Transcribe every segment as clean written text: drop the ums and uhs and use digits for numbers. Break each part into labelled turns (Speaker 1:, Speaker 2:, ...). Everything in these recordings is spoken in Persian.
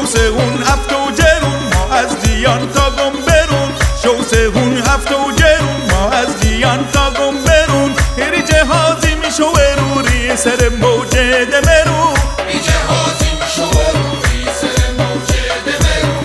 Speaker 1: شوسهون هفت و جرون ما از دیان تا گم برون شوسهون هفت و جرون ما از دیان تا گم برون هری جهازی میشو روری سر موجه دمرون
Speaker 2: جهازی میشو روری سر موجه دمرون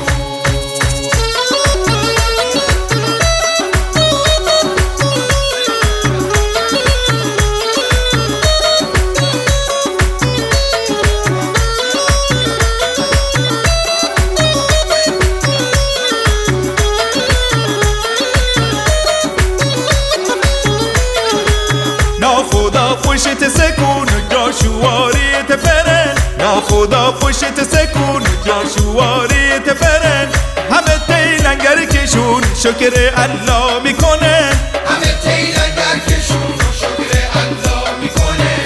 Speaker 1: ناخدا پشت سکون جاشواریت فرن ناخدا پشت سکون جاشواریت فرن همه تیلنگر کشون شکر الله میکنن
Speaker 2: همه تیلنگر کشون شکر الله میکنن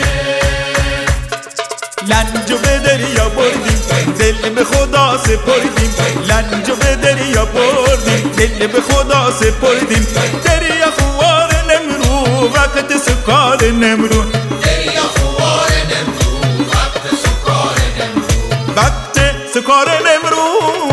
Speaker 1: لنجو به دریا بردیم دل به خدا سپردیم لنجو به دریا بردیم دل به خدا سپردیم دریا خوار نمرو وقت سکار نمرو
Speaker 2: دریا خوار نمرو وقت سکار نمرو
Speaker 1: وقت سکار نمرو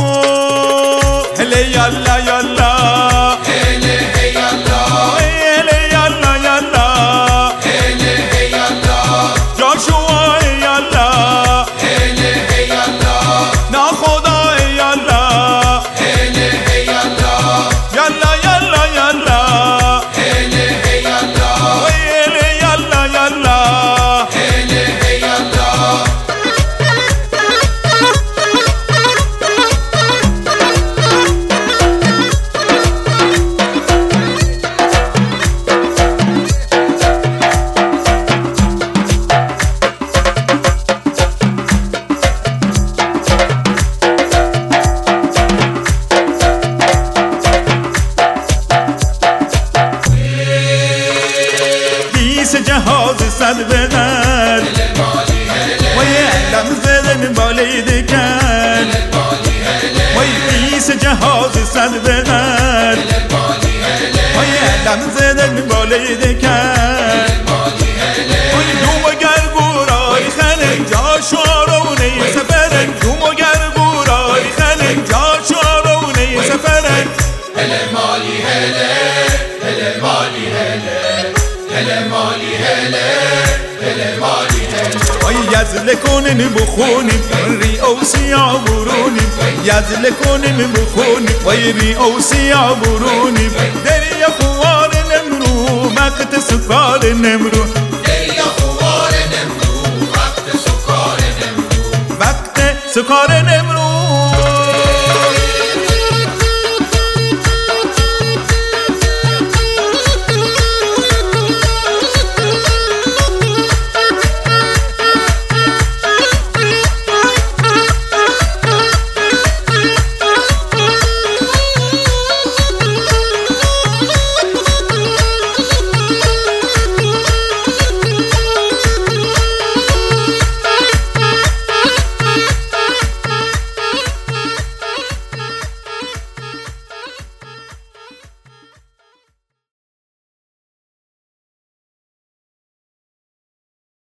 Speaker 1: هله یالا یالا
Speaker 2: هله هی یالا
Speaker 1: هله یالا یالا
Speaker 2: هله هی یالا
Speaker 1: جاشوا یالا
Speaker 2: هله هی یالا
Speaker 1: ناخدا یالا
Speaker 2: هله هی یالا
Speaker 1: یالا یالا یالا
Speaker 2: هله هی یالا
Speaker 1: هله یالا یالا
Speaker 2: هله هی یالا
Speaker 1: جهاز صد بدر وای علم زدن بالای دکن وای بیس جهاز صد بدر وای علم زدن بالای دکن وای دوم و گرگورای خنن جاشوارونه سفرن دوم و گرگورای خنن جاشوارونه سفرن
Speaker 2: هله مالی هله هله مالی هله هله مالی هله هله مالی هله
Speaker 1: وای یزل کنن بخونیم ری او سیاه برونیم یزل کنن بخونیم وای ری او سیاه برونیم دریا خوار نمرو وقت سکار نمرو
Speaker 2: دریا خوار نمرو وقت سکار نمرو
Speaker 1: وقت سکار نمرو